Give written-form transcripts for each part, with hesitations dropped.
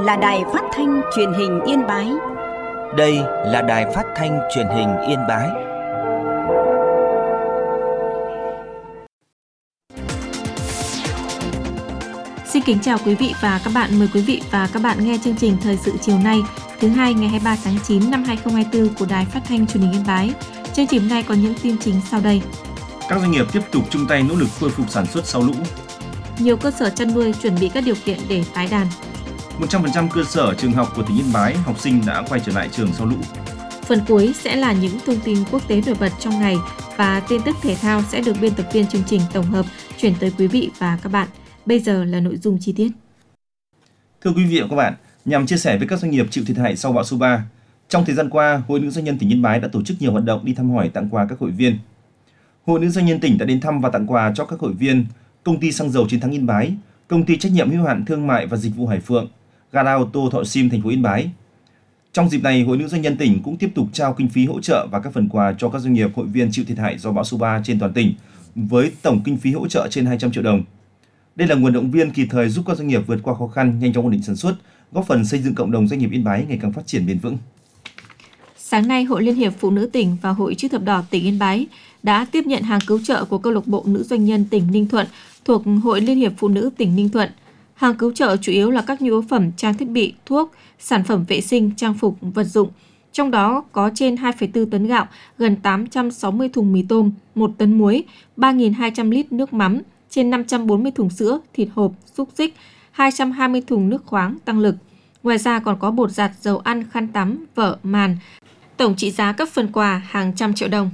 là Đài Phát thanh Truyền hình Yên Bái. Đây là Đài Phát thanh Truyền hình Yên Bái. Xin kính chào quý vị và các bạn. Mời quý vị và các bạn nghe chương trình Thời sự chiều nay, thứ hai ngày 23 tháng 9 năm 2024 của Đài Phát thanh Truyền hình Yên Bái. Chương trình hôm nay có những tin chính sau đây. Các doanh nghiệp tiếp tục chung tay nỗ lực khôi phục sản xuất sau lũ. Nhiều cơ sở chăn nuôi chuẩn bị các điều kiện để tái đàn. 100% cơ sở trường học của tỉnh Yên Bái học sinh đã quay trở lại trường sau lũ. Phần cuối sẽ là những thông tin quốc tế nổi bật trong ngày và tin tức thể thao sẽ được biên tập viên chương trình tổng hợp chuyển tới quý vị và các bạn. Bây giờ là nội dung chi tiết. Thưa quý vị và các bạn, nhằm chia sẻ với các doanh nghiệp chịu thiệt hại sau bão số 3, trong thời gian qua, Hội Nữ Doanh nhân tỉnh Yên Bái đã tổ chức nhiều hoạt động đi thăm hỏi, tặng quà các hội viên. Hội Nữ Doanh nhân tỉnh đã đến thăm và tặng quà cho các hội viên Công ty xăng dầu Chiến thắng Yên Bái, Công ty trách nhiệm hữu hạn thương mại và dịch vụ Hải Phượng, Gara ô tô Thọ Sim thành phố Yên Bái. Trong dịp này, Hội Nữ Doanh nhân tỉnh cũng tiếp tục trao kinh phí hỗ trợ và các phần quà cho các doanh nghiệp hội viên chịu thiệt hại do bão số 3 trên toàn tỉnh với tổng kinh phí hỗ trợ trên 200 triệu đồng. Đây là nguồn động viên kịp thời giúp các doanh nghiệp vượt qua khó khăn, nhanh chóng ổn định sản xuất, góp phần xây dựng cộng đồng doanh nghiệp Yên Bái ngày càng phát triển bền vững. Sáng nay, Hội Liên hiệp Phụ nữ tỉnh và Hội Chữ thập đỏ tỉnh Yên Bái đã tiếp nhận hàng cứu trợ của câu lạc bộ Nữ Doanh nhân tỉnh Ninh Thuận thuộc Hội Liên hiệp Phụ nữ tỉnh Ninh Thuận. Hàng cứu trợ chủ yếu là các nhu yếu phẩm, trang thiết bị, thuốc, sản phẩm vệ sinh, trang phục, vật dụng. Trong đó có trên 2,4 tấn gạo, gần 860 thùng mì tôm, 1 tấn muối, 3.200 lít nước mắm, trên 540 thùng sữa, thịt hộp, xúc xích, 220 thùng nước khoáng tăng lực. Ngoài ra còn có bột giặt, dầu ăn, khăn tắm, vở, màn. Tổng trị giá các phần quà hàng trăm triệu đồng.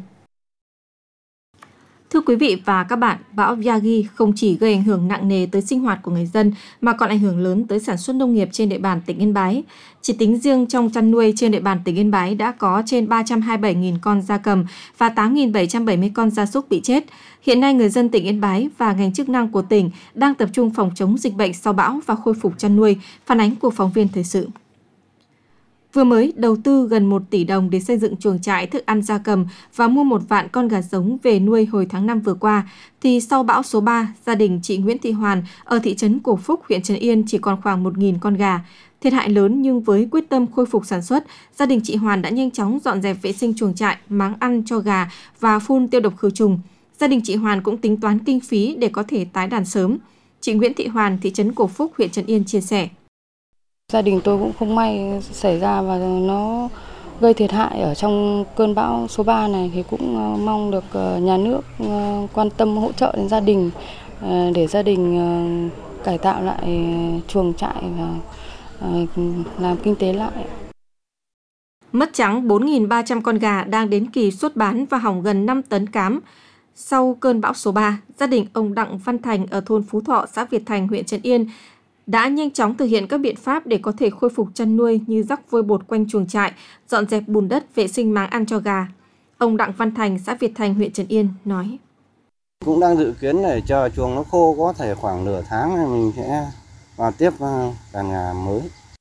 Thưa quý vị và các bạn, bão Yagi không chỉ gây ảnh hưởng nặng nề tới sinh hoạt của người dân mà còn ảnh hưởng lớn tới sản xuất nông nghiệp trên địa bàn tỉnh Yên Bái. Chỉ tính riêng trong chăn nuôi trên địa bàn tỉnh Yên Bái đã có trên 327.000 con gia cầm và 8.770 con gia súc bị chết. Hiện nay, người dân tỉnh Yên Bái và ngành chức năng của tỉnh đang tập trung phòng chống dịch bệnh sau bão và khôi phục chăn nuôi, phản ánh của phóng viên thời sự. Vừa mới đầu tư gần 1 tỷ đồng để xây dựng chuồng trại thức ăn gia cầm và mua 1 vạn con gà giống về nuôi hồi tháng 5 vừa qua, thì sau bão số 3, gia đình chị Nguyễn Thị Hoàn ở thị trấn Cổ Phúc, huyện Trấn Yên chỉ còn khoảng 1.000 con gà. Thiệt hại lớn nhưng với quyết tâm khôi phục sản xuất, gia đình chị Hoàn đã nhanh chóng dọn dẹp vệ sinh chuồng trại, máng ăn cho gà và phun tiêu độc khử trùng. Gia đình chị Hoàn cũng tính toán kinh phí để có thể tái đàn sớm. Chị Nguyễn Thị Hoàn, thị trấn Cổ Phúc, huyện Trấn Yên chia sẻ. Gia đình tôi cũng không may xảy ra và nó gây thiệt hại ở trong cơn bão số 3 này, thì cũng mong được nhà nước quan tâm hỗ trợ đến gia đình để gia đình cải tạo lại chuồng trại và làm kinh tế lại. Mất trắng 4.300 con gà đang đến kỳ xuất bán và hỏng gần 5 tấn cám. Sau cơn bão số 3, gia đình ông Đặng Văn Thành ở thôn Phú Thọ, xã Việt Thành, huyện Trấn Yên đã nhanh chóng thực hiện các biện pháp để có thể khôi phục chăn nuôi như rắc vôi bột quanh chuồng trại, dọn dẹp bùn đất, vệ sinh máng ăn cho gà. Ông Đặng Văn Thành, xã Việt Thành, huyện Trấn Yên nói: Cũng đang dự kiến để chờ chuồng nó khô, có thể khoảng nửa tháng thì mình sẽ vào tiếp đàn gà mới.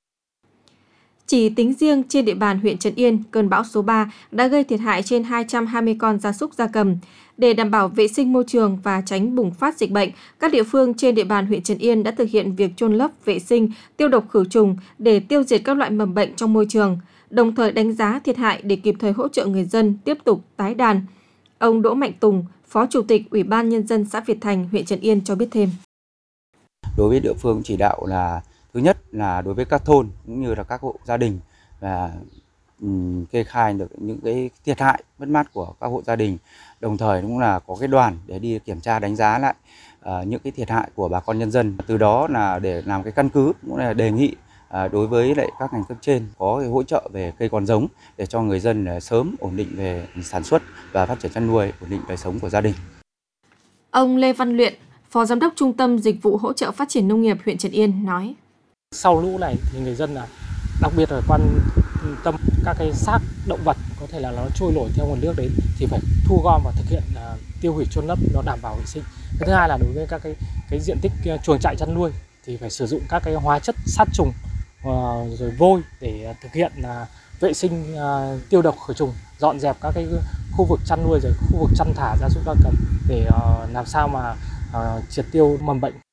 Chỉ tính riêng trên địa bàn huyện Trấn Yên, cơn bão số 3 đã gây thiệt hại trên 220 con gia súc gia cầm. Để đảm bảo vệ sinh môi trường và tránh bùng phát dịch bệnh, các địa phương trên địa bàn huyện Trấn Yên đã thực hiện việc chôn lấp, vệ sinh, tiêu độc khử trùng để tiêu diệt các loại mầm bệnh trong môi trường, đồng thời đánh giá thiệt hại để kịp thời hỗ trợ người dân tiếp tục tái đàn. Ông Đỗ Mạnh Tùng, Phó Chủ tịch Ủy ban Nhân dân xã Việt Thành, huyện Trấn Yên cho biết thêm. Đối với địa phương chỉ đạo là thứ nhất là đối với các thôn cũng như là các hộ gia đình và kê khai được những cái thiệt hại mất mát của các hộ gia đình, đồng thời cũng là có cái đoàn để đi kiểm tra đánh giá lại những cái thiệt hại của bà con nhân dân, từ đó là để làm cái căn cứ cũng là đề nghị đối với lại các ngành cấp trên có cái hỗ trợ về cây con giống để cho người dân sớm ổn định về sản xuất và phát triển chăn nuôi, ổn định đời sống của gia đình. Ông Lê Văn Luyện, Phó Giám đốc Trung tâm Dịch vụ Hỗ trợ Phát triển Nông nghiệp huyện Trấn Yên nói: Sau lũ này thì người dân là đặc biệt là quan tâm các cái xác động vật có thể là nó trôi nổi theo nguồn nước đến thì phải thu gom và thực hiện tiêu hủy chôn lấp, nó đảm bảo vệ sinh. Cái thứ hai là đối với các cái diện tích chuồng trại chăn nuôi thì phải sử dụng các cái hóa chất sát trùng rồi vôi để thực hiện vệ sinh, tiêu độc khử trùng, dọn dẹp các cái khu vực chăn nuôi rồi khu vực chăn thả gia súc gia cầm để làm sao mà triệt tiêu mầm bệnh.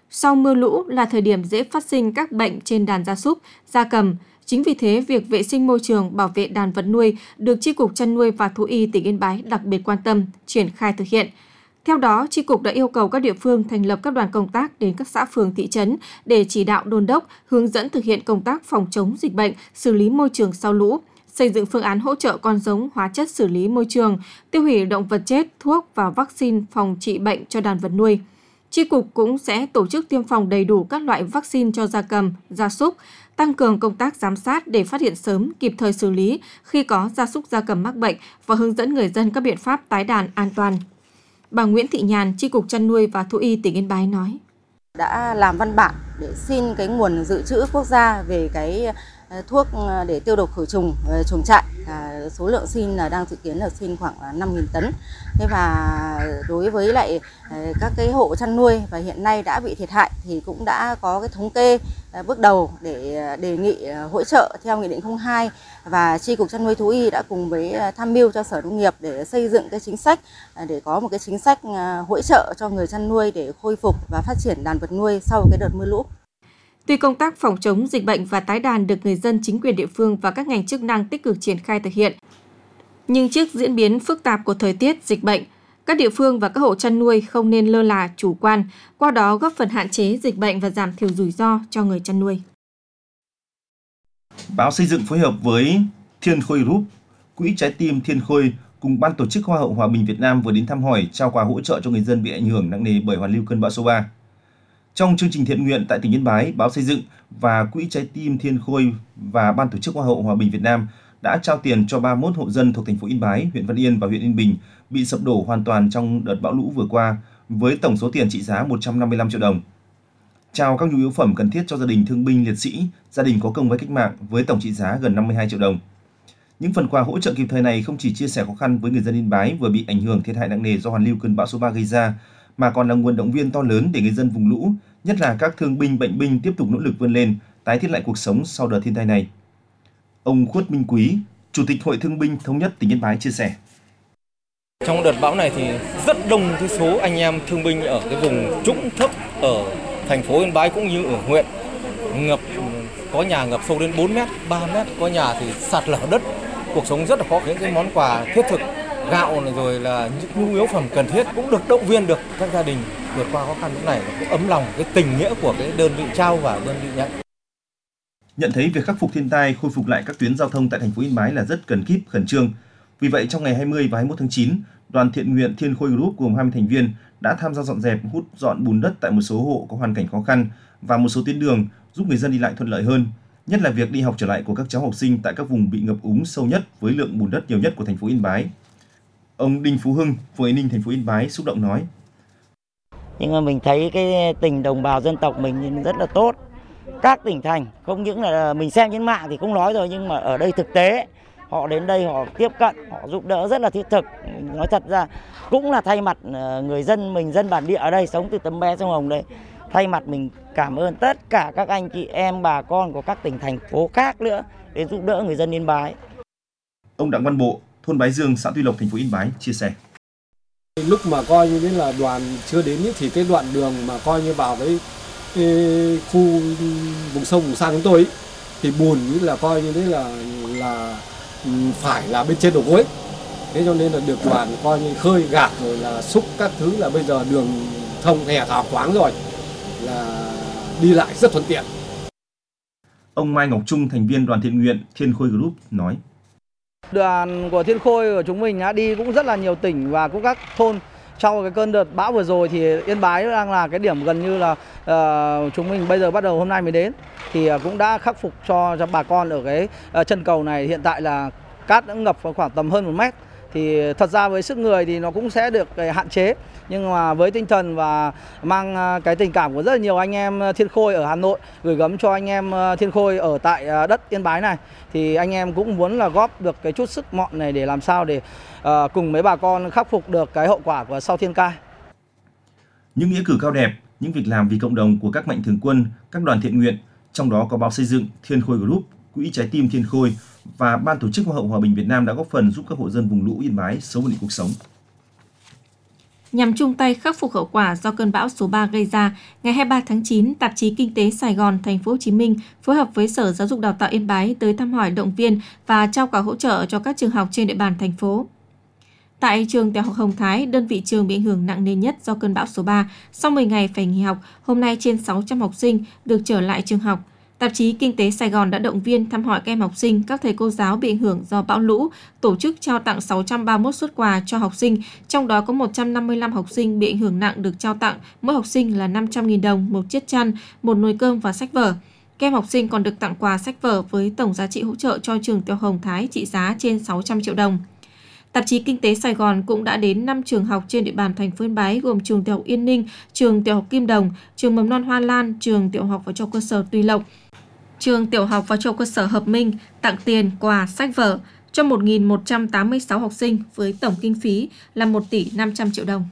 Sau mưa lũ là thời điểm dễ phát sinh các bệnh trên đàn gia súc, gia cầm. Chính vì thế, việc vệ sinh môi trường, bảo vệ đàn vật nuôi được Chi cục Chăn nuôi và Thú y tỉnh Yên Bái đặc biệt quan tâm, triển khai thực hiện. Theo đó, Chi cục đã yêu cầu các địa phương thành lập các đoàn công tác đến các xã phường thị trấn để chỉ đạo đôn đốc, hướng dẫn thực hiện công tác phòng chống dịch bệnh, xử lý môi trường sau lũ, xây dựng phương án hỗ trợ con giống, hóa chất xử lý môi trường, tiêu hủy động vật chết, thuốc và vaccine phòng trị bệnh cho đàn vật nuôi. Chi cục cũng sẽ tổ chức tiêm phòng đầy đủ các loại vaccine cho gia cầm, gia súc, tăng cường công tác giám sát để phát hiện sớm, kịp thời xử lý khi có gia súc gia cầm mắc bệnh và hướng dẫn người dân các biện pháp tái đàn an toàn. Bà Nguyễn Thị Nhàn, Chi cục Chăn nuôi và Thú y tỉnh Yên Bái nói: đã làm văn bản để xin cái nguồn dự trữ quốc gia về cái thuốc để tiêu độc khử trùng chuồng trại. Số lượng xin là đang dự kiến là xin khoảng 5.000 tấn. Thế và đối với lại các cái hộ chăn nuôi và hiện nay đã bị thiệt hại thì cũng đã có cái thống kê bước đầu để đề nghị hỗ trợ theo Nghị định 02, và Chi cục Chăn nuôi Thú y đã cùng với tham mưu cho Sở Nông nghiệp để xây dựng cái chính sách, để có một cái chính sách hỗ trợ cho người chăn nuôi để khôi phục và phát triển đàn vật nuôi sau cái đợt mưa lũ. Tuy công tác phòng chống dịch bệnh và tái đàn được người dân, chính quyền địa phương và các ngành chức năng tích cực triển khai thực hiện, nhưng trước diễn biến phức tạp của thời tiết, dịch bệnh, các địa phương và các hộ chăn nuôi không nên lơ là, chủ quan, qua đó góp phần hạn chế dịch bệnh và giảm thiểu rủi ro cho người chăn nuôi. Báo Xây dựng phối hợp với Thiên Khôi Group, Quỹ Trái tim Thiên Khôi cùng Ban tổ chức Hoa hậu Hòa bình Việt Nam vừa đến thăm hỏi, trao quà hỗ trợ cho người dân bị ảnh hưởng nặng nề bởi hoàn lưu cơn bão số 3. Trong chương trình thiện nguyện tại tỉnh Yên Bái, Báo Xây dựng và Quỹ Trái tim Thiên Khôi và Ban tổ chức Hoa hậu Hòa bình Việt Nam đã trao tiền cho 31 hộ dân thuộc thành phố Yên Bái, huyện Văn Yên và huyện Yên Bình bị sập đổ hoàn toàn trong đợt bão lũ vừa qua, với tổng số tiền trị giá 155 triệu đồng. Trao các nhu yếu phẩm cần thiết cho gia đình thương binh liệt sĩ, gia đình có công với cách mạng với tổng trị giá gần 52 triệu đồng. Những phần quà hỗ trợ kịp thời này không chỉ chia sẻ khó khăn với người dân Yên Bái vừa bị ảnh hưởng thiệt hại nặng nề do hoàn lưu cơn bão số 3 gây ra, mà còn là nguồn động viên to lớn để người dân vùng lũ, nhất là các thương binh, bệnh binh tiếp tục nỗ lực vươn lên, tái thiết lại cuộc sống sau đợt thiên tai này. Ông Khuất Minh Quý, Chủ tịch Hội Thương binh Thống nhất tỉnh Yên Bái chia sẻ: trong đợt bão này thì rất đông cái số anh em thương binh ở cái vùng trũng thấp ở thành phố Yên Bái cũng như ở huyện, ngập, có nhà ngập sâu đến 4 mét, 3 mét, có nhà thì sạt lở đất, cuộc sống rất là khó. Những cái món quà thiết thực, gạo này rồi là những nhu yếu phẩm cần thiết cũng được động viên được các gia đình vượt qua khó khăn lúc này, và cũng ấm lòng cái tình nghĩa của cái đơn vị trao và đơn vị nhận. Nhận thấy việc khắc phục thiên tai, khôi phục lại các tuyến giao thông tại thành phố Yên Bái là rất cần kíp, khẩn trương. Vì vậy, trong ngày 20 và 21 tháng 9, đoàn thiện nguyện Thiên Khôi Group gồm 20 thành viên đã tham gia dọn dẹp, hút dọn bùn đất tại một số hộ có hoàn cảnh khó khăn và một số tuyến đường, giúp người dân đi lại thuận lợi hơn. Nhất là việc đi học trở lại của các cháu học sinh tại các vùng bị ngập úng sâu nhất với lượng bùn đất nhiều nhất của thành phố Yên Bái. Ông Đinh Phú Hưng, phường Yên Ninh, thành phố Yên Bái xúc động nói: Nhưng mà mình thấy cái tình đồng bào dân tộc mình rất là tốt. Các tỉnh thành, không những là mình xem trên mạng thì không nói rồi, nhưng mà ở đây thực tế họ đến đây họ tiếp cận, họ giúp đỡ rất là thiết thực. Nói thật ra cũng là thay mặt người dân mình, dân bản địa ở đây sống từ Tấm Bé Sông Hồng đây, thay mặt mình cảm ơn tất cả các anh chị em bà con của các tỉnh thành phố khác nữa đến giúp đỡ người dân Yên Bái. Ông Đặng Văn Bộ, thôn Bái Dương, xã Tuy Lộc, thành phố Yên Bái chia sẻ: Lúc mà coi như thế là đoàn chưa đến thì cái đoạn đường mà coi như vào cái khu vùng sông vùng xa chúng tôi ấy, thì bùn như là coi như thế là phải là bên trên đầu gối. Thế cho nên là được đoàn coi như khơi gạt rồi là xúc các thứ, là bây giờ đường thông hè thảo khoáng rồi, là đi lại rất thuận tiện. Ông Mai Ngọc Trung, thành viên đoàn thiện nguyện Thiên Khôi Group nói: Đoàn của Thiên Khôi của chúng mình đã đi cũng rất là nhiều tỉnh và cũng các thôn. Trong cái cơn đợt bão vừa rồi thì Yên Bái đang là cái điểm gần như là chúng mình bây giờ bắt đầu hôm nay mới đến, thì cũng đã khắc phục cho bà con ở cái chân cầu này. Hiện tại là cát đã ngập khoảng tầm hơn 1 mét. Thì thật ra với sức người thì nó cũng sẽ được hạn chế, nhưng mà với tinh thần và mang cái tình cảm của rất là nhiều anh em Thiên Khôi ở Hà Nội gửi gắm cho anh em Thiên Khôi ở tại đất Yên Bái này, thì anh em cũng muốn là góp được cái chút sức mọn này để làm sao để cùng với bà con khắc phục được cái hậu quả của sau thiên tai. Những nghĩa cử cao đẹp, những việc làm vì cộng đồng của các mạnh thường quân, các đoàn thiện nguyện, trong đó có Báo Xây dựng, Thiên Khôi Group, Quỹ Trái tim Thiên Khôi và Ban tổ chức Hoa hậu Hòa bình Việt Nam đã góp phần giúp các hộ dân vùng lũ Yên Bái sớm ổn định cuộc sống. Nhằm chung tay khắc phục hậu quả do cơn bão số 3 gây ra, ngày 23 tháng 9, tạp chí Kinh tế Sài Gòn, Thành phố Hồ Chí Minh phối hợp với Sở Giáo dục Đào tạo Yên Bái tới thăm hỏi, động viên và trao quà hỗ trợ cho các trường học trên địa bàn thành phố. Tại trường Tiểu học Hồng Thái, đơn vị trường bị ảnh hưởng nặng nề nhất do cơn bão số 3, sau 10 ngày phải nghỉ học, hôm nay trên 600 học sinh được trở lại trường học. Tạp chí Kinh tế Sài Gòn đã động viên thăm hỏi các em học sinh, các thầy cô giáo bị ảnh hưởng do bão lũ, tổ chức trao tặng 631 suất quà cho học sinh, trong đó có 155 học sinh bị ảnh hưởng nặng được trao tặng, mỗi học sinh là 500.000 đồng, một chiếc chăn, một nồi cơm và sách vở. Các em học sinh còn được tặng quà sách vở với tổng giá trị hỗ trợ cho trường Tiểu học Hồng Thái trị giá trên 600 triệu đồng. Tạp chí Kinh tế Sài Gòn cũng đã đến 5 trường học trên địa bàn thành phố Yên Bái gồm trường Tiểu học Yên Ninh, trường Tiểu học Kim Đồng, trường Mầm non Hoa Lan, trường Tiểu học và trung học cơ sở Tuy Lộc, trường Tiểu học và trung học cơ sở Hợp Minh tặng tiền, quà, sách vở cho 1.186 học sinh với tổng kinh phí là 1 tỷ 500 triệu đồng.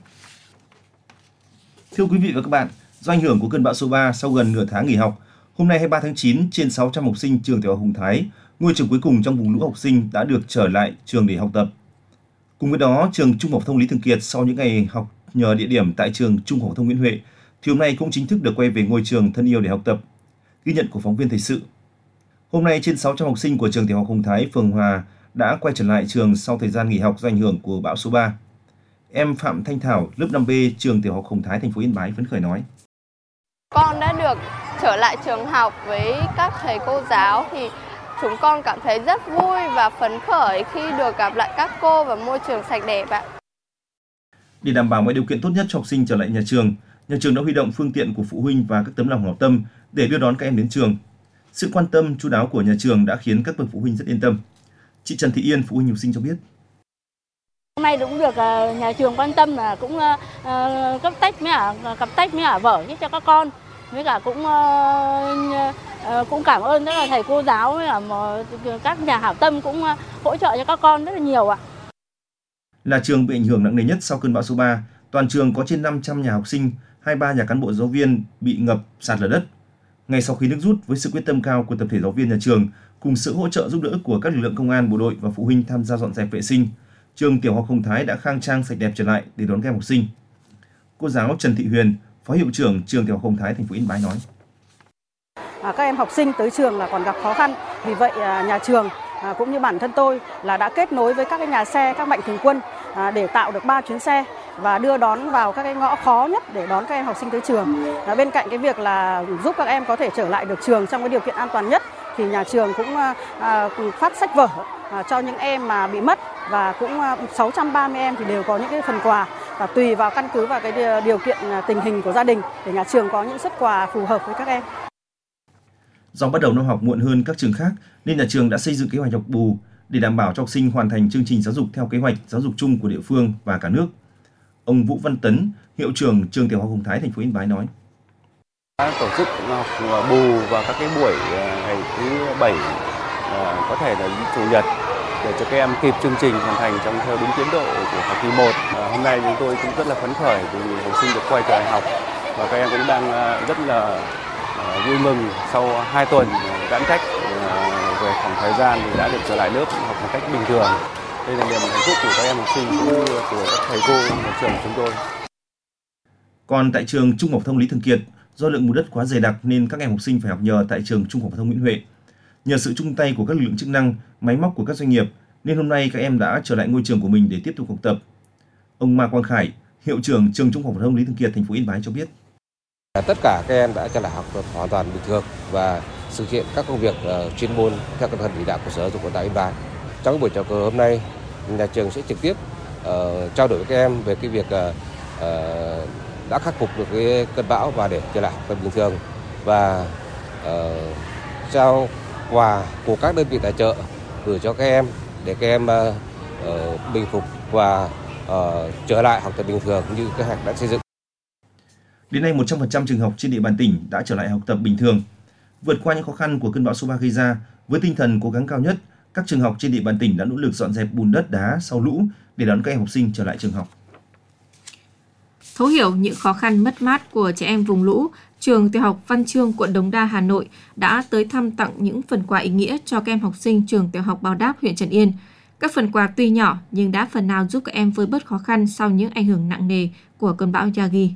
Thưa quý vị và các bạn, do ảnh hưởng của cơn bão số 3 sau gần nửa tháng nghỉ học, hôm nay 23 tháng 9, trên 600 học sinh trường Tiểu học Hồng Thái, ngôi trường cuối cùng trong vùng lũ học sinh đã được trở lại trường để học tập. Cùng với đó, trường Trung học phổ thông Lý Thường Kiệt sau những ngày học nhờ địa điểm tại trường Trung học phổ thông Nguyễn Huệ, thì hôm nay cũng chính thức được quay về ngôi trường thân yêu để học tập. Ghi nhận của phóng viên thời sự. Hôm nay, trên 600 học sinh của trường Tiểu học Hồng Thái, phường Hòa đã quay trở lại trường sau thời gian nghỉ học do ảnh hưởng của bão số 3. Em Phạm Thanh Thảo, lớp 5B, trường Tiểu học Hồng Thái, thành phố Yên Bái phấn khởi nói: Con đã được trở lại trường học với các thầy cô giáo thì chúng con cảm thấy rất vui và phấn khởi khi được gặp lại các cô và môi trường sạch đẹp ạ. Để đảm bảo mọi điều kiện tốt nhất cho học sinh trở lại nhà trường đã huy động phương tiện của phụ huynh và các tấm lòng hảo tâm để đưa đón các em đến trường. Sự quan tâm chu đáo của nhà trường đã khiến các bậc phụ huynh rất yên tâm. Chị Trần Thị Yên, phụ huynh học sinh cho biết: Hôm nay cũng được nhà trường quan tâm là cũng cấp tách với vở cho các con, với cả cũng cảm ơn rất là thầy cô giáo với các nhà hảo tâm cũng hỗ trợ cho các con rất là nhiều ạ. Là trường bị ảnh hưởng nặng nề nhất sau cơn bão số 3, toàn trường có trên 500 nhà học sinh, 23 nhà cán bộ giáo viên bị ngập, sạt lở đất. Ngay sau khi nước rút, với sự quyết tâm cao của tập thể giáo viên nhà trường cùng sự hỗ trợ giúp đỡ của các lực lượng công an, bộ đội và phụ huynh tham gia dọn dẹp vệ sinh, trường Tiểu học Hồng Thái đã khang trang sạch đẹp trở lại để đón các em học sinh. Cô giáo Trần Thị Huyền, Phó hiệu trưởng trường Tiểu học Hồng Thái, thành phố Yên Bái nói: Các em học sinh tới trường là còn gặp khó khăn, vì vậy nhà trường cũng như bản thân tôi là đã kết nối với các cái nhà xe, các mạnh thường quân để tạo được 3 chuyến xe và đưa đón vào các cái ngõ khó nhất để đón các em học sinh tới trường. Bên cạnh cái việc là giúp các em có thể trở lại được trường trong cái điều kiện an toàn nhất, thì nhà trường cũng phát sách vở cho những em mà bị mất, và cũng 630 em thì đều có những cái phần quà, và tùy vào căn cứ vào cái điều kiện tình hình của gia đình để nhà trường có những suất quà phù hợp với các em. Do bắt đầu năm học muộn hơn các trường khác nên nhà trường đã xây dựng kế hoạch học bù để đảm bảo cho học sinh hoàn thành chương trình giáo dục theo kế hoạch giáo dục chung của địa phương và cả nước. Ông Vũ Văn Tấn, hiệu trưởng trường Tiểu học Hồng Thái, thành phố Yên Bái nói: Tổ chức học bù vào các cái buổi ngày thứ 7, có thể là chủ nhật, để cho các em kịp chương trình hoàn thành theo đúng tiến độ của học kỳ 1. Hôm nay chúng tôi cũng rất là phấn khởi vì học sinh được quay trở lại học, và các em cũng đang rất là vui mừng sau 2 tuần giãn cách về khoảng thời gian thì đã được trở lại lớp học một cách bình thường. Đây là niềm hạnh phúc của các em học sinh cũng như của các thầy cô nhà trường chúng tôi. Còn tại trường Trung học phổ thông Lý Thường Kiệt, do lượng bùn đất quá dày đặc nên các em học sinh phải học nhờ tại trường Trung học phổ thông Nguyễn Huệ. Nhờ sự chung tay của các lực lượng chức năng, máy móc của các doanh nghiệp nên hôm nay các em đã trở lại ngôi trường của mình để tiếp tục học tập. Ông Ma Quang Khải, hiệu trưởng trường Trung học phổ thông Lý Thường Kiệt, thành phố Yên Bái cho biết: Tất cả các em đã trở lại học tập hoàn toàn bình thường và thực hiện các công việc chuyên môn theo tinh thần chỉ đạo của Sở Giáo dục Vận tải Yên Bái. Trong buổi chào cờ hôm nay, nhà trường sẽ trực tiếp trao đổi với các em về cái việc đã khắc phục được cái cơn bão và để trở lại học tập bình thường, và trao quà của các đơn vị tài trợ gửi cho các em để các em bình phục và trở lại học tập bình thường như kế hoạch đã xây dựng. Đến nay, 100% trường học trên địa bàn tỉnh đã trở lại học tập bình thường. Vượt qua những khó khăn của cơn bão số 3 gây ra, với tinh thần cố gắng cao nhất, các trường học trên địa bàn tỉnh đã nỗ lực dọn dẹp bùn đất đá sau lũ để đón các em học sinh trở lại trường học. Thấu hiểu những khó khăn mất mát của trẻ em vùng lũ, trường Tiểu học Văn Chương, quận Đống Đa, Hà Nội đã tới thăm tặng những phần quà ý nghĩa cho các em học sinh trường Tiểu học Báo Đáp, huyện Trần Yên. Các phần quà tuy nhỏ nhưng đã phần nào giúp các em vơi bớt khó khăn sau những ảnh hưởng nặng nề của cơn bão Yagi.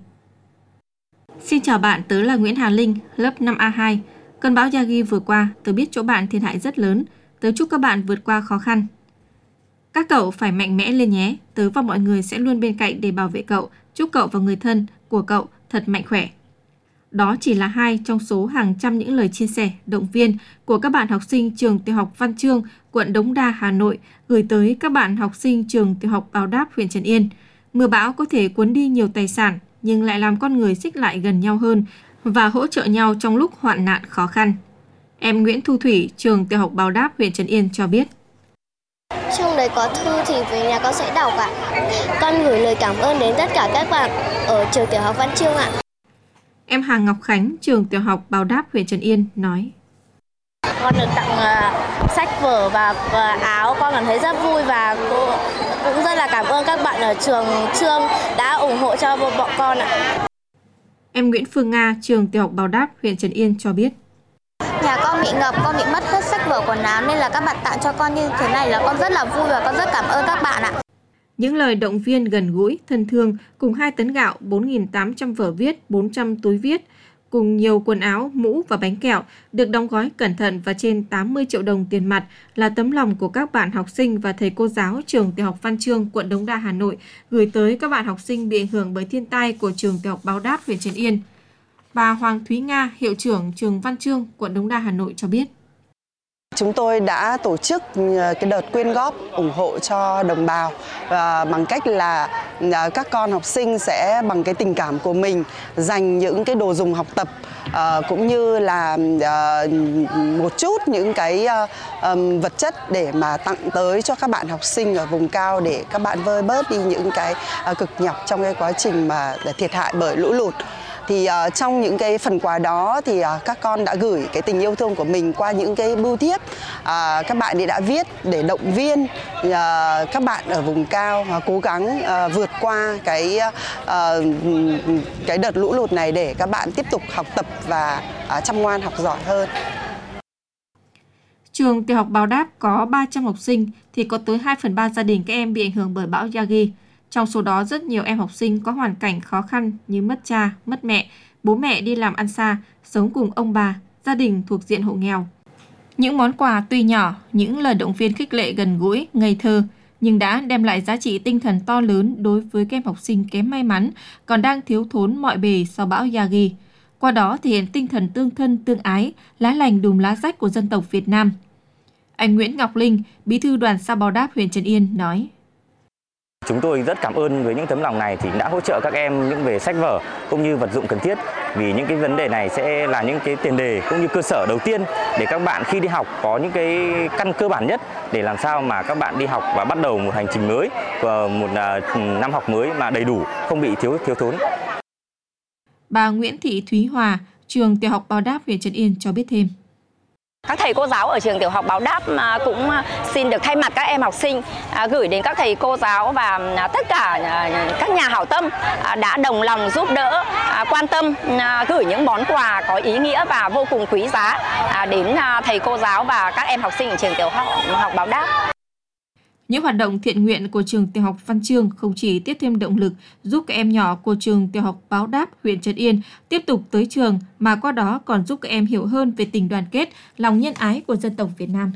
Xin chào bạn, tớ là Nguyễn Hà Linh, lớp 5A2. Cơn bão Yagi vừa qua, tớ biết chỗ bạn thiệt hại rất lớn. Tớ chúc các bạn vượt qua khó khăn. Các cậu phải mạnh mẽ lên nhé. Tớ và mọi người sẽ luôn bên cạnh để bảo vệ cậu. Chúc cậu và người thân của cậu thật mạnh khỏe. Đó chỉ là 2 trong số hàng trăm những lời chia sẻ, động viên của các bạn học sinh trường tiểu học Văn Chương, quận Đống Đa, Hà Nội gửi tới các bạn học sinh trường tiểu học Báo Đáp, huyện Trần Yên. Mưa bão có thể cuốn đi nhiều tài sản nhưng lại làm con người xích lại gần nhau hơn và hỗ trợ nhau trong lúc hoạn nạn khó khăn. Em Nguyễn Thu Thủy, trường tiểu học Báo Đáp, huyện Trần Yên cho biết. Trong đấy có thư thì về nhà con sẽ đọc ạ. Con gửi lời cảm ơn đến tất cả các bạn ở trường tiểu học Văn Chương ạ. Em Hà Ngọc Khánh, trường tiểu học Báo Đáp, huyện Trần Yên nói. Con được tặng sách vở và áo, con cảm thấy rất vui và cũng rất là cảm ơn các bạn ở trường Chương đã ủng hộ cho bọn con ạ. Em Nguyễn Phương Nga, trường tiểu học Báo Đáp, huyện Trần Yên cho biết. Nhà con bị ngập, con bị mất hết sách vở quần áo nên là các bạn tặng cho con như thế này là con rất là vui và con rất cảm ơn các bạn ạ. Những lời động viên gần gũi, thân thương cùng 2 tấn gạo, 4.800 vở viết, 400 túi viết, cùng nhiều quần áo, mũ và bánh kẹo được đóng gói cẩn thận và trên 80 triệu đồng tiền mặt là tấm lòng của các bạn học sinh và thầy cô giáo trường tiểu học Văn Chương, quận Đống Đa, Hà Nội gửi tới các bạn học sinh bị ảnh hưởng bởi thiên tai của trường tiểu học Báo Đáp, huyện Trần Yên. Bà Hoàng Thúy Nga, hiệu trưởng trường Văn Chương, quận Đống Đa, Hà Nội cho biết. Chúng tôi đã tổ chức cái đợt quyên góp ủng hộ cho đồng bào bằng cách là các con học sinh sẽ bằng cái tình cảm của mình dành những cái đồ dùng học tập cũng như là một chút những cái vật chất để mà tặng tới cho các bạn học sinh ở vùng cao để các bạn vơi bớt đi những cái cực nhọc trong cái quá trình mà thiệt hại bởi lũ lụt. Thì trong những cái phần quà đó thì các con đã gửi cái tình yêu thương của mình qua những cái bưu thiếp các bạn ấy đã viết để động viên các bạn ở vùng cao cố gắng vượt qua cái đợt lũ lụt này để các bạn tiếp tục học tập và chăm ngoan học giỏi hơn. Trường tiểu học Báo Đáp có 300 học sinh thì có tới 2/3 gia đình các em bị ảnh hưởng bởi bão Yagi. Trong số đó rất nhiều em học sinh có hoàn cảnh khó khăn như mất cha, mất mẹ, bố mẹ đi làm ăn xa, sống cùng ông bà, gia đình thuộc diện hộ nghèo. Những món quà tuy nhỏ, những lời động viên khích lệ gần gũi, ngây thơ, nhưng đã đem lại giá trị tinh thần to lớn đối với các em học sinh kém may mắn, còn đang thiếu thốn mọi bề sau bão Yagi. Qua đó thể hiện tinh thần tương thân tương ái, lá lành đùm lá rách của dân tộc Việt Nam. Anh Nguyễn Ngọc Linh, bí thư đoàn xã Báo Đáp, huyện Trần Yên nói. Chúng tôi rất cảm ơn với những tấm lòng này thì đã hỗ trợ các em những về sách vở cũng như vật dụng cần thiết, vì những cái vấn đề này sẽ là những cái tiền đề cũng như cơ sở đầu tiên để các bạn khi đi học có những cái căn cơ bản nhất để làm sao mà các bạn đi học và bắt đầu một hành trình mới và một năm học mới mà đầy đủ, không bị thiếu thốn. Bà Nguyễn Thị Thúy Hòa, trường tiểu học Báo Đáp, huyện Trần Yên cho biết thêm. Các thầy cô giáo ở trường tiểu học Báo Đáp cũng xin được thay mặt các em học sinh gửi đến các thầy cô giáo và tất cả các nhà hảo tâm đã đồng lòng giúp đỡ, quan tâm, gửi những món quà có ý nghĩa và vô cùng quý giá đến thầy cô giáo và các em học sinh ở trường tiểu học Báo Đáp. Những hoạt động thiện nguyện của trường tiểu học Văn Chương không chỉ tiếp thêm động lực giúp các em nhỏ của trường tiểu học Báo Đáp, huyện Trần Yên tiếp tục tới trường, mà qua đó còn giúp các em hiểu hơn về tình đoàn kết, lòng nhân ái của dân tộc Việt Nam.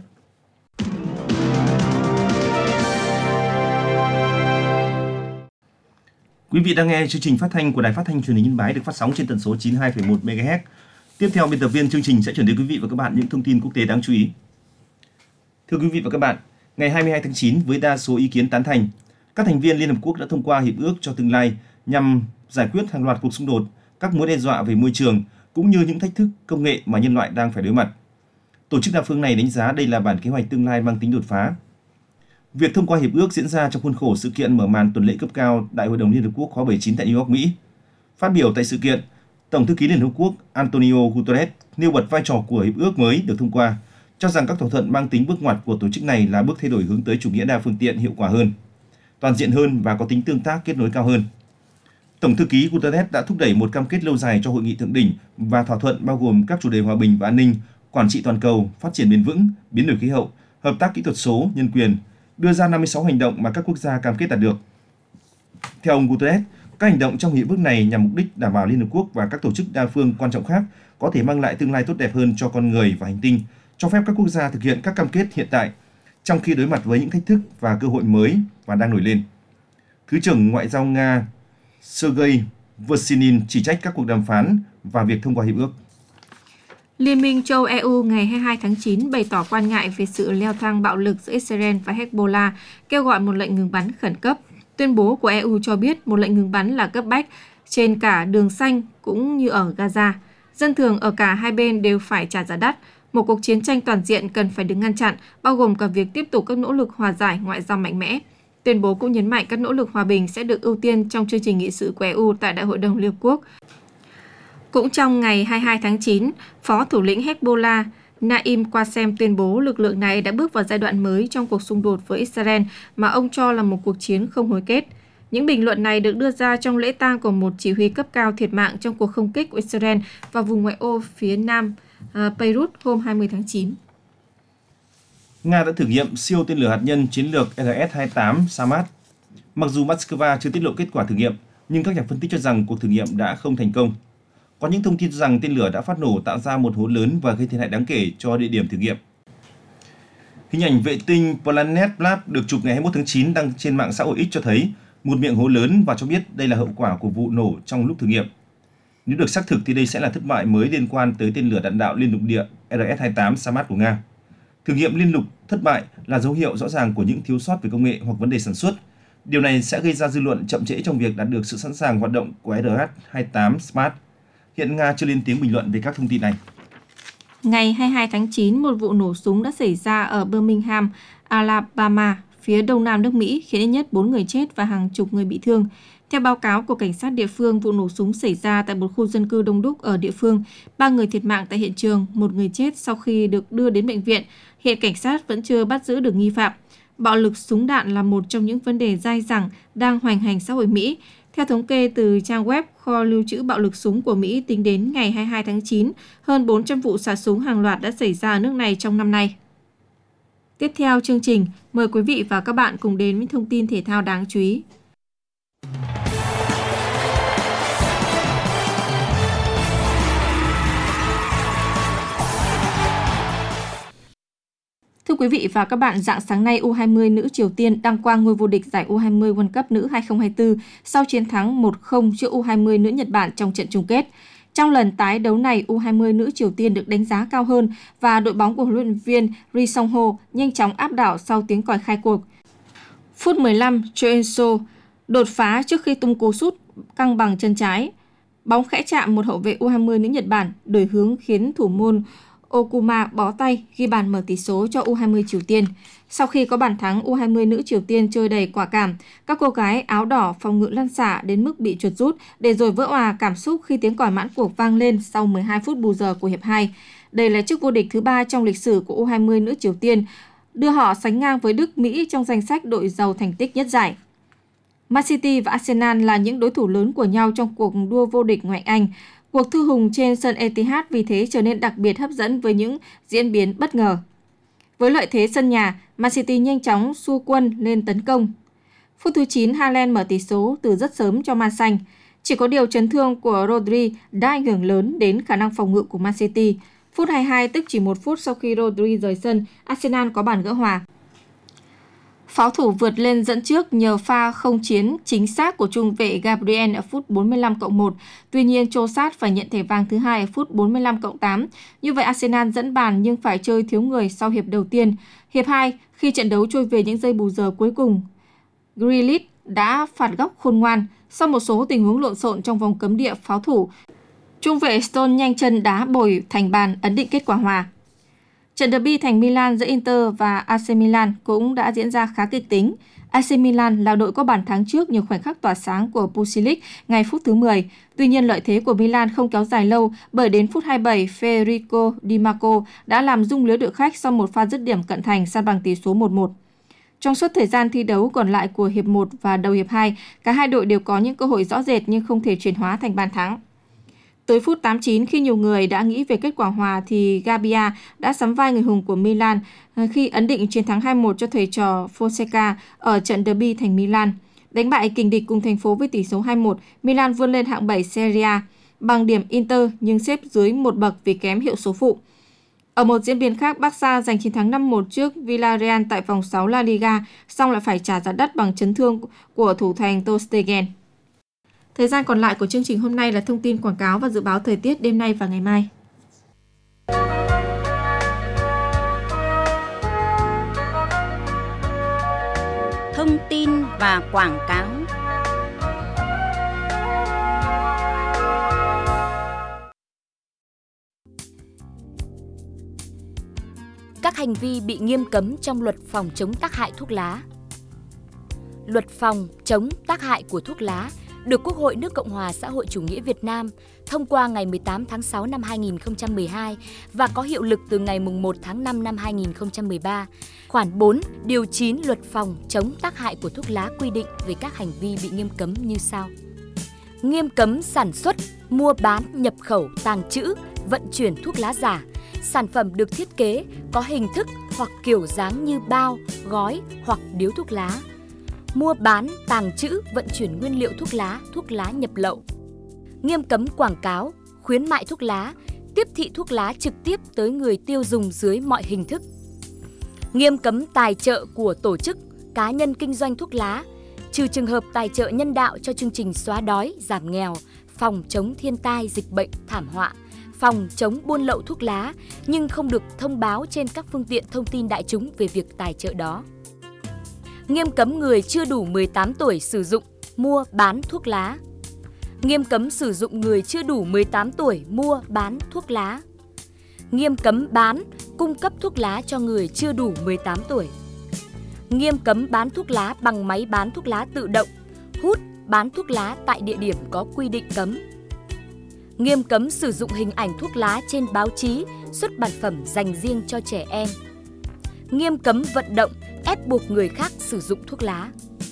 Quý vị đang nghe chương trình phát thanh của Đài Phát thanh Truyền hình Yên Bái được phát sóng trên tần số 92,1 MHz. Tiếp theo, biên tập viên chương trình sẽ chuyển đến quý vị và các bạn những thông tin quốc tế đáng chú ý. Thưa quý vị và các bạn, ngày 22 tháng 9 với đa số ý kiến tán thành, các thành viên Liên Hợp Quốc đã thông qua hiệp ước cho tương lai nhằm giải quyết hàng loạt cuộc xung đột, các mối đe dọa về môi trường cũng như những thách thức công nghệ mà nhân loại đang phải đối mặt. Tổ chức đa phương này đánh giá đây là bản kế hoạch tương lai mang tính đột phá. Việc thông qua hiệp ước diễn ra trong khuôn khổ sự kiện mở màn tuần lễ cấp cao Đại hội đồng Liên Hợp Quốc khóa 79 tại New York, Mỹ. Phát biểu tại sự kiện, Tổng thư ký Liên Hợp Quốc Antonio Guterres nêu bật vai trò của hiệp ước mới được thông qua, cho rằng các thỏa thuận mang tính bước ngoặt của tổ chức này là bước thay đổi hướng tới chủ nghĩa đa phương tiện hiệu quả hơn, toàn diện hơn và có tính tương tác kết nối cao hơn. Tổng thư ký Guterres đã thúc đẩy một cam kết lâu dài cho hội nghị thượng đỉnh và thỏa thuận bao gồm các chủ đề hòa bình và an ninh, quản trị toàn cầu, phát triển bền vững, biến đổi khí hậu, hợp tác kỹ thuật số, nhân quyền, đưa ra 56 hành động mà các quốc gia cam kết đạt được. Theo ông Guterres, các hành động trong hiệp ước này nhằm mục đích đảm bảo Liên Hợp Quốc và các tổ chức đa phương quan trọng khác có thể mang lại tương lai tốt đẹp hơn cho con người và hành tinh, cho phép các quốc gia thực hiện các cam kết hiện tại, trong khi đối mặt với những thách thức và cơ hội mới và đang nổi lên. Thứ trưởng Ngoại giao Nga Sergei Vershinin chỉ trách các cuộc đàm phán và việc thông qua hiệp ước. Liên minh châu EU ngày 22 tháng 9 bày tỏ quan ngại về sự leo thang bạo lực giữa Israel và Hezbollah, kêu gọi một lệnh ngừng bắn khẩn cấp. Tuyên bố của EU cho biết một lệnh ngừng bắn là cấp bách trên cả đường xanh cũng như ở Gaza. Dân thường ở cả hai bên đều phải trả giá đắt. Một cuộc chiến tranh toàn diện cần phải được ngăn chặn, bao gồm cả việc tiếp tục các nỗ lực hòa giải ngoại giao mạnh mẽ. Tuyên bố cũng nhấn mạnh các nỗ lực hòa bình sẽ được ưu tiên trong chương trình nghị sự của EU tại Đại hội đồng Liên Hợp Quốc. Cũng trong ngày 22 tháng 9, Phó thủ lĩnh Hezbollah Naim Qassem tuyên bố lực lượng này đã bước vào giai đoạn mới trong cuộc xung đột với Israel mà ông cho là một cuộc chiến không hồi kết. Những bình luận này được đưa ra trong lễ tang của một chỉ huy cấp cao thiệt mạng trong cuộc không kích của Israel vào vùng ngoại ô phía nam Beirut hôm 20 tháng 9. Nga đã thử nghiệm siêu tên lửa hạt nhân chiến lược RS-28 Samad. Mặc dù Moscow chưa tiết lộ kết quả thử nghiệm, nhưng các nhà phân tích cho rằng cuộc thử nghiệm đã không thành công. Có những thông tin rằng tên lửa đã phát nổ tạo ra một hố lớn và gây thiệt hại đáng kể cho địa điểm thử nghiệm. Hình ảnh vệ tinh Planet Lab được chụp ngày 21 tháng 9 đăng trên mạng xã hội X cho thấy một miệng hố lớn và cho biết đây là hậu quả của vụ nổ trong lúc thử nghiệm. Nếu được xác thực thì đây sẽ là thất bại mới liên quan tới tên lửa đạn đạo liên lục địa RS-28 Samad của Nga. Thử nghiệm liên lục thất bại là dấu hiệu rõ ràng của những thiếu sót về công nghệ hoặc vấn đề sản xuất. Điều này sẽ gây ra dư luận chậm trễ trong việc đạt được sự sẵn sàng hoạt động của RS-28 Samad. Hiện Nga chưa lên tiếng bình luận về các thông tin này. Ngày 22 tháng 9, một vụ nổ súng đã xảy ra ở Birmingham, Alabama, phía đông nam nước Mỹ, khiến ít nhất 4 người chết và hàng chục người bị thương. Theo báo cáo của cảnh sát địa phương, vụ nổ súng xảy ra tại một khu dân cư đông đúc ở địa phương. 3 người thiệt mạng tại hiện trường, 1 người chết sau khi được đưa đến bệnh viện. Hiện cảnh sát vẫn chưa bắt giữ được nghi phạm. Bạo lực súng đạn là một trong những vấn đề dai dẳng đang hoành hành xã hội Mỹ. Theo thống kê từ trang web kho lưu trữ bạo lực súng của Mỹ, tính đến ngày 22 tháng 9, hơn 400 vụ xả súng hàng loạt đã xảy ra ở nước này trong năm nay. Tiếp theo chương trình, mời quý vị và các bạn cùng đến với thông tin thể thao đáng chú ý. Thưa quý vị và các bạn, rạng sáng nay U20 nữ Triều Tiên đăng quang ngôi vô địch giải U20 World Cup nữ 2024 sau chiến thắng 1-0 trước U20 nữ Nhật Bản trong trận chung kết. Trong lần tái đấu này, U20 nữ Triều Tiên được đánh giá cao hơn và đội bóng của huấn luyện viên Ri Song-ho nhanh chóng áp đảo sau tiếng còi khai cuộc. Phút 15, Choi In-so đột phá trước khi tung cú sút căng bằng chân trái. Bóng khẽ chạm một hậu vệ U20 nữ Nhật Bản, đổi hướng khiến thủ môn Okuma bó tay ghi bàn mở tỷ số cho U20 Triều Tiên. Sau khi có bàn thắng, U20 nữ Triều Tiên chơi đầy quả cảm. Các cô gái áo đỏ phòng ngự lăn xả đến mức bị chuột rút, để rồi vỡ òa cảm xúc khi tiếng còi mãn cuộc vang lên sau 12 phút bù giờ của hiệp 2. Đây là chức vô địch thứ 3 trong lịch sử của U20 nữ Triều Tiên, đưa họ sánh ngang với Đức, Mỹ trong danh sách đội giàu thành tích nhất giải. Man City và Arsenal là những đối thủ lớn của nhau trong cuộc đua vô địch ngoại hạng Anh. Cuộc thư hùng trên sân Etihad vì thế trở nên đặc biệt hấp dẫn với những diễn biến bất ngờ. Với lợi thế sân nhà, Man City nhanh chóng xua quân lên tấn công. Phút thứ 9, Haaland mở tỷ số từ rất sớm cho Man Xanh. Chỉ có điều chấn thương của Rodri đã ảnh hưởng lớn đến khả năng phòng ngự của Man City. Phút 22, tức chỉ 1 phút sau khi Rodri rời sân, Arsenal có bàn gỡ hòa. Pháo thủ vượt lên dẫn trước nhờ pha không chiến chính xác của trung vệ Gabriel ở phút 45+1. Tuy nhiên, Trossard phải nhận thẻ vàng thứ 2 ở phút 45+8. Như vậy, Arsenal dẫn bàn nhưng phải chơi thiếu người sau hiệp đầu tiên. Hiệp 2, khi trận đấu trôi về những giây bù giờ cuối cùng, Grealish đã phạt góc khôn ngoan. Sau một số tình huống lộn xộn trong vòng cấm địa pháo thủ, trung vệ Stone nhanh chân đá bồi thành bàn ấn định kết quả hòa. Trận derby thành Milan giữa Inter và AC Milan cũng đã diễn ra khá kịch tính. AC Milan là đội có bàn thắng trước nhiều khoảnh khắc tỏa sáng của Pulisic ngay phút thứ 10. Tuy nhiên, lợi thế của Milan không kéo dài lâu bởi đến phút 27, Federico Di Marco đã làm rung lưới đội khách sau một pha dứt điểm cận thành san bằng tỷ số 1-1. Trong suốt thời gian thi đấu còn lại của hiệp 1 và đầu hiệp 2, cả hai đội đều có những cơ hội rõ rệt nhưng không thể chuyển hóa thành bàn thắng. Tới phút 89, khi nhiều người đã nghĩ về kết quả hòa thì Gabbia đã sắm vai người hùng của Milan khi ấn định chiến thắng 2-1 cho thầy trò Fonseca ở trận derby thành Milan. Đánh bại kình địch cùng thành phố với tỷ số 2-1, Milan vươn lên hạng 7 Serie A bằng điểm Inter nhưng xếp dưới một bậc vì kém hiệu số phụ. Ở một diễn biến khác, Barca giành chiến thắng 5-1 trước Villarreal tại vòng 6 La Liga, song lại phải trả giá đắt bằng chấn thương của thủ thành Ter Stegen. Thời gian còn lại của chương trình hôm nay là thông tin quảng cáo và dự báo thời tiết đêm nay và ngày mai. Thông tin và quảng cáo. Các hành vi bị nghiêm cấm trong luật phòng chống tác hại thuốc lá. Luật phòng chống tác hại của thuốc lá được Quốc hội nước Cộng hòa xã hội chủ nghĩa Việt Nam thông qua ngày 18 tháng 6 năm 2012 và có hiệu lực từ ngày 1 tháng 5 năm 2013. Khoản 4, điều 9 luật phòng chống tác hại của thuốc lá quy định về các hành vi bị nghiêm cấm như sau. Nghiêm cấm sản xuất, mua bán, nhập khẩu, tàng trữ, vận chuyển thuốc lá giả, sản phẩm được thiết kế có hình thức hoặc kiểu dáng như bao, gói hoặc điếu thuốc lá. Mua bán, tàng trữ, vận chuyển nguyên liệu thuốc lá nhập lậu. Nghiêm cấm quảng cáo, khuyến mại thuốc lá, tiếp thị thuốc lá trực tiếp tới người tiêu dùng dưới mọi hình thức. Nghiêm cấm tài trợ của tổ chức, cá nhân kinh doanh thuốc lá, trừ trường hợp tài trợ nhân đạo cho chương trình xóa đói, giảm nghèo, phòng chống thiên tai, dịch bệnh, thảm họa, phòng chống buôn lậu thuốc lá, nhưng không được thông báo trên các phương tiện thông tin đại chúng về việc tài trợ đó. Nghiêm cấm người chưa đủ 18 tuổi sử dụng, mua, bán thuốc lá. Nghiêm cấm sử dụng người chưa đủ 18 tuổi mua, bán thuốc lá. Nghiêm cấm bán, cung cấp thuốc lá cho người chưa đủ 18 tuổi. Nghiêm cấm bán thuốc lá bằng máy bán thuốc lá tự động, hút, bán thuốc lá tại địa điểm có quy định cấm. Nghiêm cấm sử dụng hình ảnh thuốc lá trên báo chí, xuất bản phẩm dành riêng cho trẻ em. Nghiêm cấm vận động, ép buộc người khác sử dụng thuốc lá.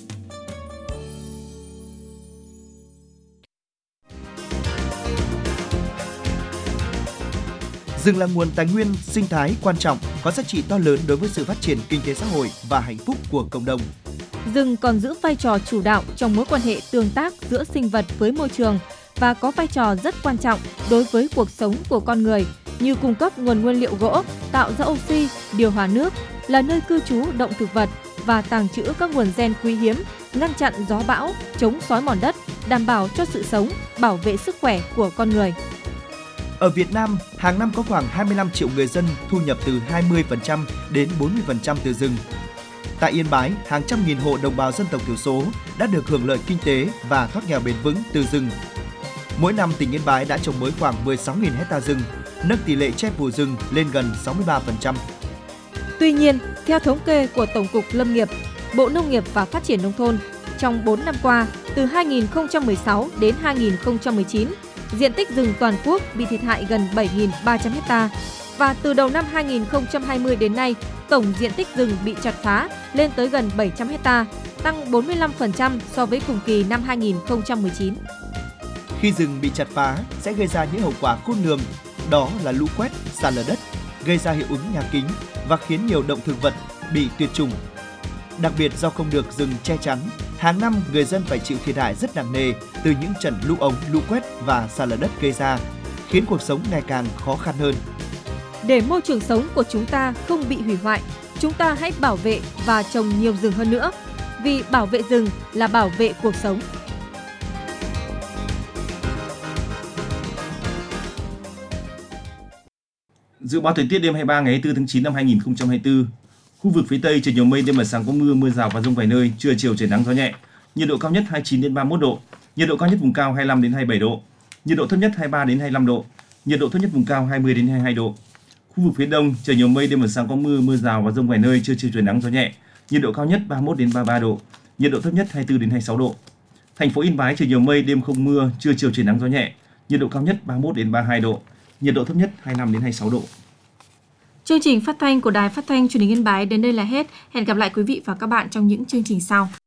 Rừng là nguồn tài nguyên sinh thái quan trọng, có giá trị to lớn đối với sự phát triển kinh tế xã hội và hạnh phúc của cộng đồng. Rừng còn giữ vai trò chủ đạo trong mối quan hệ tương tác giữa sinh vật với môi trường và có vai trò rất quan trọng đối với cuộc sống của con người, như cung cấp nguồn nguyên liệu gỗ, tạo ra oxy, điều hòa nước, là nơi cư trú động thực vật và tàng trữ các nguồn gen quý hiếm, ngăn chặn gió bão, chống xói mòn đất, đảm bảo cho sự sống, bảo vệ sức khỏe của con người. Ở Việt Nam, hàng năm có khoảng 25 triệu người dân thu nhập từ 20% đến 40% từ rừng. Tại Yên Bái, hàng trăm nghìn hộ đồng bào dân tộc thiểu số đã được hưởng lợi kinh tế và thoát nghèo bền vững từ rừng. Mỗi năm, tỉnh Yên Bái đã trồng mới khoảng 16.000 hecta rừng, nâng tỷ lệ che phủ rừng lên gần 63%. Tuy nhiên, theo thống kê của Tổng cục Lâm nghiệp, Bộ Nông nghiệp và Phát triển Nông thôn, trong 4 năm qua, từ 2016 đến 2019, diện tích rừng toàn quốc bị thiệt hại gần 7.300 hecta và từ đầu năm 2020 đến nay, tổng diện tích rừng bị chặt phá lên tới gần 700 hecta, tăng 45% so với cùng kỳ năm 2019. Khi rừng bị chặt phá sẽ gây ra những hậu quả khôn lường, đó là lũ quét, sạt lở đất, gây ra hiệu ứng nhà kính và khiến nhiều động thực vật bị tuyệt chủng. Đặc biệt do không được rừng che chắn, hàng năm người dân phải chịu thiệt hại rất nặng nề từ những trận lũ ống, lũ quét và sạt lở đất gây ra, khiến cuộc sống ngày càng khó khăn hơn. Để môi trường sống của chúng ta không bị hủy hoại, chúng ta hãy bảo vệ và trồng nhiều rừng hơn nữa, vì bảo vệ rừng là bảo vệ cuộc sống. Dự báo thời tiết đêm 23 ngày 24 tháng 9 năm 2024. Khu vực phía Tây trời nhiều mây, đêm và sáng có mưa rào và dông vài nơi, trưa chiều trời nắng gió nhẹ. Nhiệt độ cao nhất 29 đến 31 độ, nhiệt độ cao nhất vùng cao 25 đến 27 độ, nhiệt độ thấp nhất 23 đến 25 độ, nhiệt độ thấp nhất vùng cao 20 đến 22 độ. Khu vực phía Đông trời nhiều mây, đêm và sáng có mưa rào và dông vài nơi, trưa chiều trời nắng gió nhẹ. Nhiệt độ cao nhất 31 đến 33 độ, nhiệt độ thấp nhất 24 đến 26 độ. Thành phố Yên Bái trời nhiều mây, đêm không mưa, trưa chiều trời nắng gió nhẹ. Nhiệt độ cao nhất 31 đến 32 độ, nhiệt độ thấp nhất 25 đến 26 độ. Chương trình phát thanh của Đài Phát thanh Truyền hình Yên Bái đến đây là hết. Hẹn gặp lại quý vị và các bạn trong những chương trình sau.